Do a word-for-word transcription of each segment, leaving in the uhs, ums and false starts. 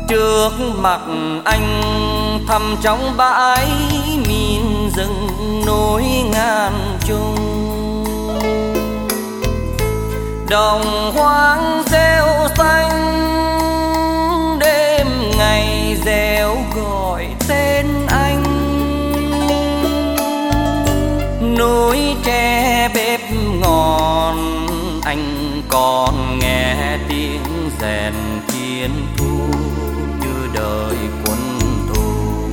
Trước mặt anh thăm trong bãi miên rừng núi ngàn trùng, đồng hoang rêu xanh đêm ngày reo gọi tên anh. Núi tre bếp ngọn anh còn nghe tiếng rèn thiên thu chưa đợi quân thù.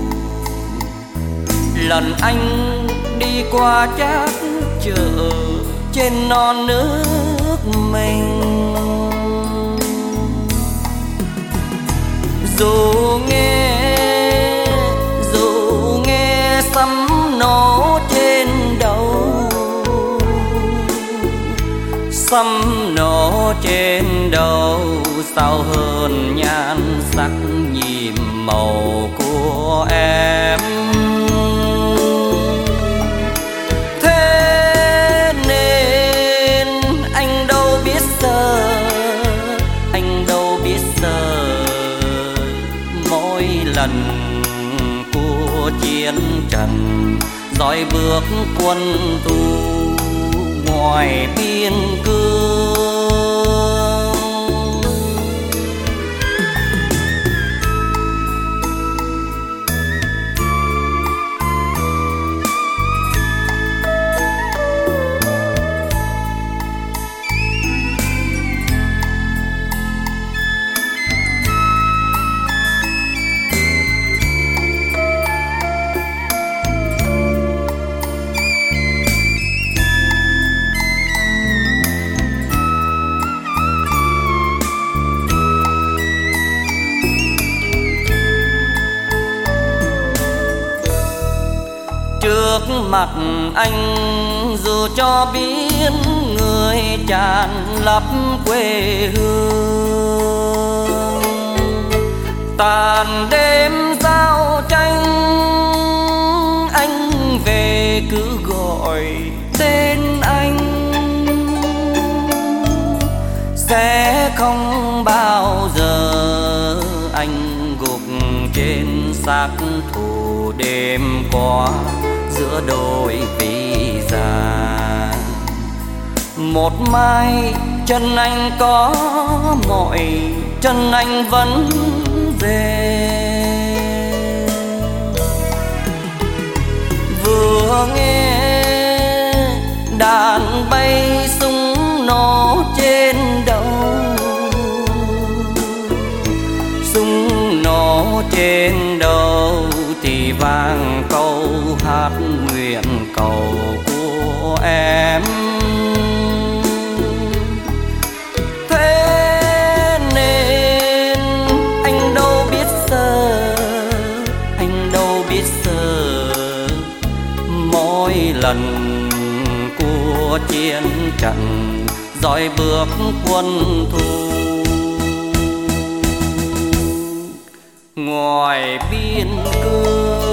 Lần anh đi qua chát chợ trên non nước mình, dù nghe dù nghe sấm nổ trên đầu, sấm nổ trên đầu sao hơn nhan sắc nhiệm màu của em. Thế nên anh đâu biết giờ, anh đâu biết giờ mỗi lần của chiến trận dõi bước quân thù ngoài biên cương. Trước mặt anh dù cho biết người tràn lấp quê hương, tàn đêm giao tranh anh về cứ gọi tên anh. Sẽ không bao giờ anh gục trên xác thù đêm qua giữa đôi vì già. Một mai chân anh có mỏi, chân anh vẫn về. Vừa nghe đàn bay súng nổ trên đầu, súng nổ trên đầu thì vang câu hát nguyện cầu của em. Thế nên anh đâu biết giờ, anh đâu biết giờ mỗi lần của chiến trận dõi bước quân thù ngoài biên cương.